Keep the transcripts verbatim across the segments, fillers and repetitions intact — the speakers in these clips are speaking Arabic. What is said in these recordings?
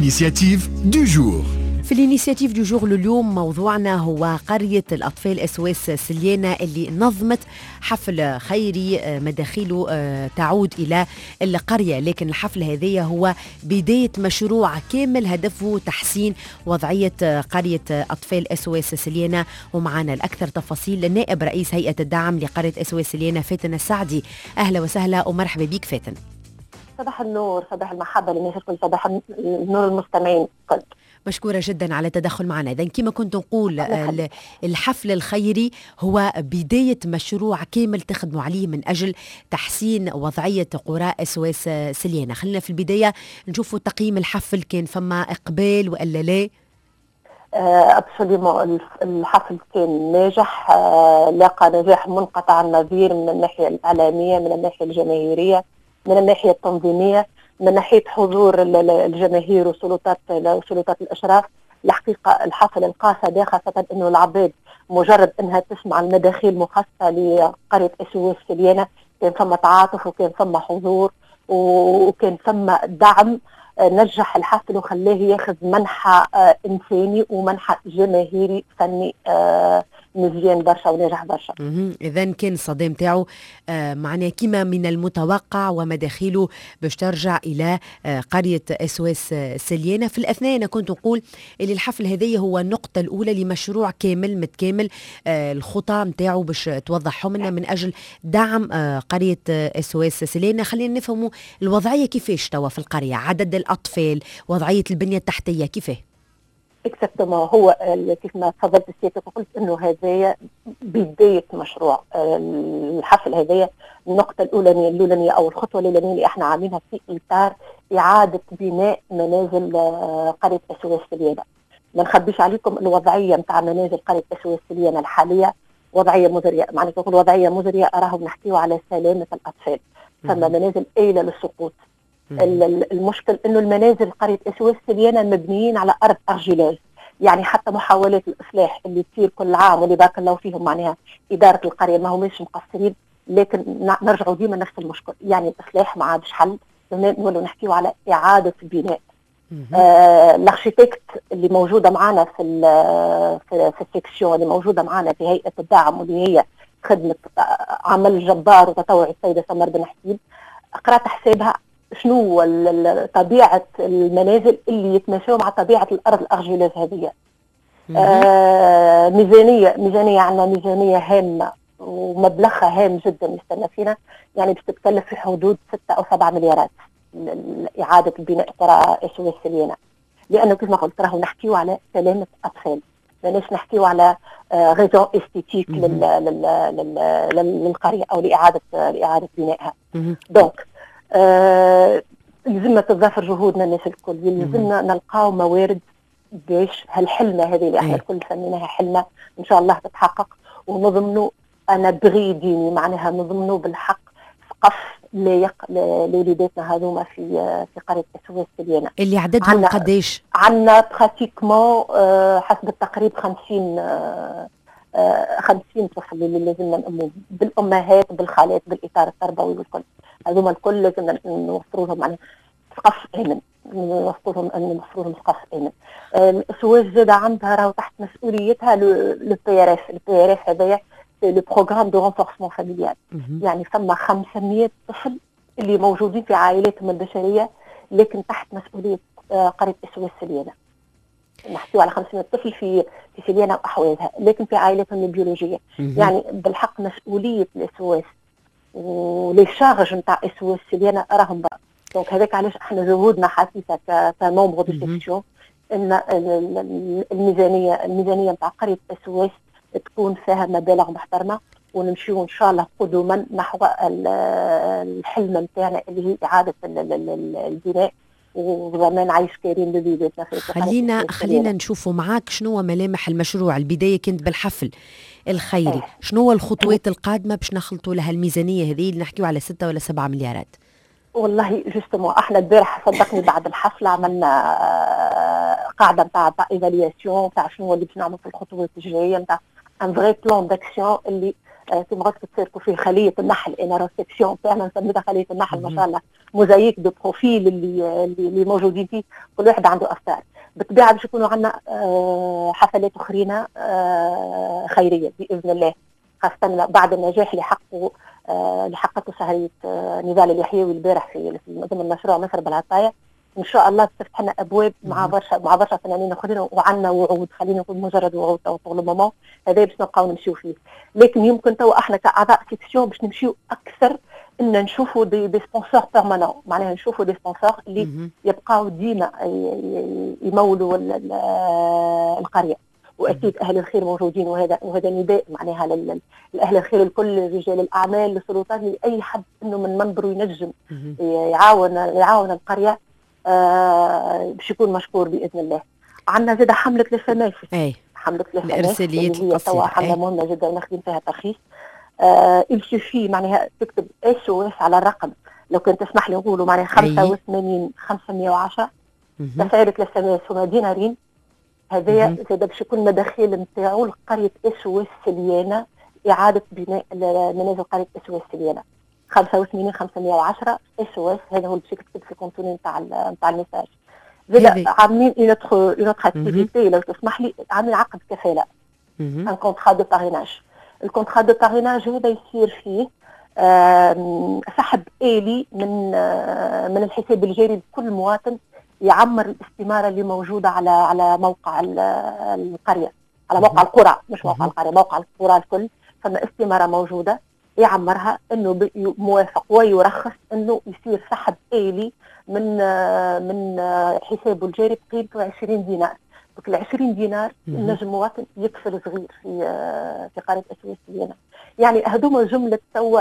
l'initiative du jour. في الانيسياتيف دو جور اليوم موضوعنا هو قرية الأطفال اس او اس سليانة اللي نظمت حفل خيري مداخيله تعود إلى القرية، لكن الحفل هذه هو بداية مشروع كامل هدفه تحسين وضعية قرية أطفال اس او اس سليانة. ومعنا الأكثر تفاصيل النائب رئيس هيئة الدعم لقرية اس او اس سليانة فاتن السعدي. أهلا وسهلا ومرحبا بك فاتن. صباح النور، صباح المحبة للناس الكل، صباح النور المستمعين الكل. مشكورة جدا على التدخل معنا. إذن كما كنت نقول الحفل الخيري هو بداية مشروع كامل تخدموا عليه من أجل تحسين وضعية قرى اس او اس سليانة. خلينا في البداية نشوفوا تقييم الحفل، كان فما إقبال وإلا لا؟ أبسوليومون الحفل كان ناجح، لاقى نجاح منقطع النظير من الناحية الإعلامية، من الناحية الجماهيرية، من الناحية التنظيمية، من ناحية حضور الجماهير وسلطات وسلطات الإشراف. الحقيقة الحفل لقى صدى، خاصة إنه العباد مجرد إنها تسمع المداخيل مخصصة لقرية اس او اس سليانة كان ثم تعاطف وكان ثم حضور وكان ثم دعم نجح الحفل وخلاه ياخذ منحى إنساني ومنحى جماهيري فني مزيان برشا وناجح برشا. إذن كان الصدى متاعو آه معناه كما من المتوقع ومداخيله باش ترجع إلى آه قرية اس او اس سليانة. في الأثناء أنا كنت نقول اللي الحفل هذه هو النقطة الأولى لمشروع كامل متكامل، آه الخطى متاعو باش توضحهم لنا من أجل دعم آه قرية اس او اس سليانة. خلينا نفهموا الوضعية كيفاش توا في القرية، عدد الأطفال، وضعية البنية التحتية كيفاه؟ اكزاكتومون، هو كيف ما تفضلت سيادتك وقلت انه هذايا بدايه مشروع الحفل. هذايا النقطه الاولانيه الاولانيه او الخطوه الاولانيه اللي احنا عاملينها في اطار اعاده بناء منازل قريه اس او اس سليانة. ما نخبيش عليكم الوضعيه نتاع منازل قريه اس او اس سليانة الحاليه وضعيه مزريه. معناتها نقول وضعيه مزريه راهم نحكيو على سلامه الاطفال، فما منازل قايله للسقوط. المشكل انه المنازل قريه اس او اس سليانة مبنيين على ارض ارجيلوز، يعني حتى محاولات الاصلاح اللي تصير كل عام واللي بارك الله فيهم معناها اداره القريه ما هماش مقصرين، لكن نرجعوا ديما نفس المشكل، يعني الاصلاح ما عادش حل، نولوا نحكيو على اعاده بناء. آه الاركيتكت اللي موجوده معنا في في, في السكسيون اللي موجوده معنا في هيئه الدعم واللي هي خدمه عمل جبار وتطوعي السيده سمر بن حسين، قرات حسابها شنو طبيعة المنازل اللي يتماشوا مع طبيعة الأرض الأرجيلوز هذه. آه ميزانية ميزانية عندنا ميزانية هامة ومبلغها هام جدا يستنى فينا، يعني بتتكلف في حدود ستة أو سبعة مليارات إعادة بناء قرى اس او اس سليانة، لأنه كيف ما قلت راهو نحكيو على سلامة أطفال، ماناش نحكيو على غيزون استيتيك للقرية أو لإعادة لإعادة بنائها. دونك آه، يلزمنا تتضافر جهودنا الناس الكل، يلزمنا نلقاو موارد باش هالحلمة هذه اللي احنا الكل سميناها حلمة ان شاء الله تتحقق، ونضمنوا انا بغي ديني معناها نضمنوا بالحق سقف لايق لوليداتنا هذوما في في قرية اس او اس سليانة. اللي عددهم قداش؟ عندنا براتيكمون آه حسب التقريب خمسين آه آه خمسين طفل اللي لازمنا نأموا بالامهات بالخالات بالاطار التربوي والكل. هذوما الكل لازم نوفروا لهم يعني سقف امن، نوفروا لهم ان نوفروا لهم سقف امن. السواج زاده عندها راهو تحت مسؤوليتها لو بي ار اف، البي ار اف هذايا لو بروغرام دو رونفورسمون فاميليال، يعني ثم خمسمية طفل اللي موجودين في عائلاتهم البشريه لكن تحت مسؤوليه قريه اس او اس سليانة. نحكيو على خمسمية طفل في في سليانة واحوالها، لكن في عائلاتهم البيولوجيه، يعني بالحق مسؤوليه الاس او اس ولي شارج نتاع اس او اس سليانة راهم بقى. دونك هذاك علاش احنا جهودنا حثيثه كممبر دو سيكسيون ان الميزانيه الميزانيه نتاع قريه اس او اس تكون فيها مبالغ محترمه، ونمشيو ان شاء الله قدما نحو الحلم نتاعنا اللي هي اعاده البناء وضمان عيش كريم لوليداتنا. خلينا خلينا نشوفوا معاك شنو ملامح المشروع. البدايه كانت بالحفل الخيري، أيه. شنو الخطوات القادمه باش نخلطوا لها الميزانيه هذه اللي نحكيو على ستة ولا سبعة مليارات؟ والله جوستومون احنا البارح صدقني بعد الحفله عملنا قاعده نتاع ايفالياسيون نتاع شنو اللي باش نعملوا في الخطوات الجايه نتاع ان فري بلان داكسيون اللي كما قلت تشاركوا في خليه النحل انا ريسبسيون فعلا سميتها خليه النحل ما شاء الله موزايك دو بروفيل اللي اللي موجودين فيه كل واحد عنده افكار. بالطبيعه باش يكونوا عندنا حفلات اخرين خيريه باذن الله، خاصه بعد النجاح اللي حققوا اللي حققته سهريه نضال اليحيوي البارح في ضمن مشروع مصر بالعطايه. ان شاء الله تفتح لنا ابواب مع برشا مع برشا فنانين اخرين، وعندنا وعود خلينا نقول مجرد وعود تو طول المومون هذا باش نبقاو نمشيو فيه. لكن يمكن تو احنا كاعضاء سيكسيون باش نمشيو اكثر ان نشوفوا دي, دي سبونسور بيرمانون، معناها نشوفوا دي سبونسور اللي يبقاو ديما يمولوا القريه. واكيد اهل الخير موجودين، وهذا وهذا نداء معناها لاهل الخير الكل، رجال الاعمال، للسلطات، لاي حد انه من منبره ينجم يعاون يعاون القريه آه باش يكون مشكور باذن الله. عندنا زاد حمله للفماس، اي حمله الارساليات اللي هي توا حمله مهمه جدا وناخذين فيها ترخيص. آه السوفي معناها تكتب اس او اس على الرقم، لو كنت تسمح لي نقولوا معناها خمسة وثمانين خمسمية وعشرة تفعيلة للفماس هما دينارين. هذايا زاد باش يكون مداخيل نتاعو لقريه اس او اس سليانه، اعاده بناء منازل قريه اس او اس سليانه. خمسة وثمانين خمسمية وعشرة اس او اس هذا هو اللي باش يكتب في الكونتوني نتاع نتاع الميساج. زاد عاملين اون اوتر اون اوتر اكتيفيتي لو تسمح لي، عاملين عقد كفاله ان كونترا دو باريناج. الكونترا دو باريناج هذا يصير فيه سحب آلي من من الحساب الجاري لكل مواطن يعمر الاستماره اللي موجوده على على موقع القريه، على موقع القرى، مش موقع القريه، موقع القرى الكل. فما استماره موجوده يعمرها انه موافق ويرخص انه يصير سحب آلي من من حسابه الجاري بقيمته عشرين دينار. دونك ال عشرين دينار النجم المواطن يكفل صغير في في قريه اسويس سليانه. يعني هذوما جمله توا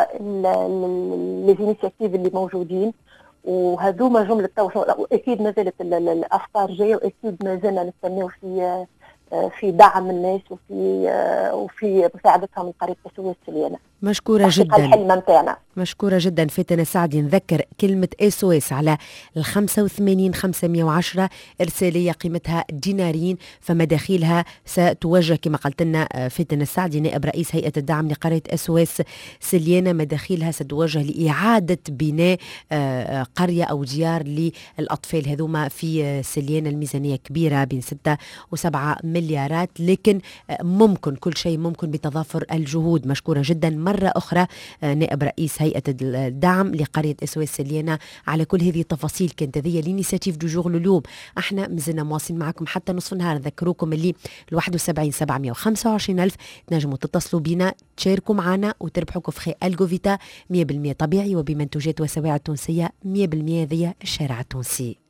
لي زينيسياتيف اللي موجودين، وهذوما جمله توا اكيد ما زالت الافكار جايه، واكيد ما زلنا نستناو في في دعم الناس وفي وفي مساعدتهم من قريه اسويس سليانه. مشكورة جدا. الحلم متاعنا. مشكورة جدا فاتنة سعدي. نذكر كلمة اس او اس على ال خمسة وثمانين خمسمية وعشرة، إرسالية قيمتها دينارين، فمداخيلها ستوجه كما قلت لنا فاتنة سعدي نائب رئيس هيئة الدعم لقرية اس او اس سليانة، مداخيلها ستوجه لإعادة بناء قرية أو ديار للأطفال هذوما في سليانة. الميزانية كبيرة بين ستة وسبعة مليارات، لكن ممكن كل شيء ممكن بتضافر الجهود. مشكورة جدا مرة أخرى نائب رئيس هيئة الدعم لقرية اس او اس سليانة على كل هذه التفاصيل. كانت هذه الانيسياتيف دو جور لليوم. احنا مازلنا مواصلين معكم حتى نصف النهار. نذكروكم اللي ال واحد وسبعين سبعمية وخمسة وعشرين ألف تنجموا تتصلوا بنا تشاركوا معنا وتربحوا كوفخي الجوفيتا مية بالمية طبيعي وبمنتوجات وسواعد تونسية مية بالمية ذي الشارع التونسي.